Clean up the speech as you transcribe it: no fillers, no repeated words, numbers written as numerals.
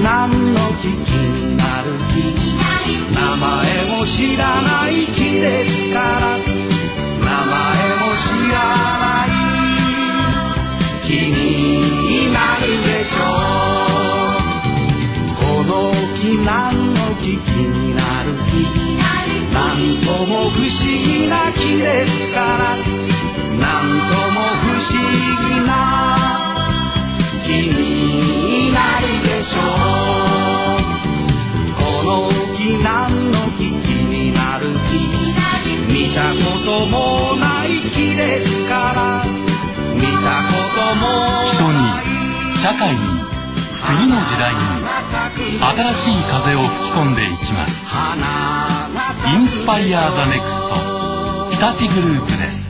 何の木気になる木、名前も知らない木ですから、名前も知らない木になるでしょう。この木何の木気になる木、なんとも不思議な木ですから、なんとも不思議な木になるでしょう。この木何の木気になる木、見たこともない木ですから、見たことも人に、社会に、次の時代に新しい風を吹き込んでいきます。インスパイアーザネクスト日立グループです。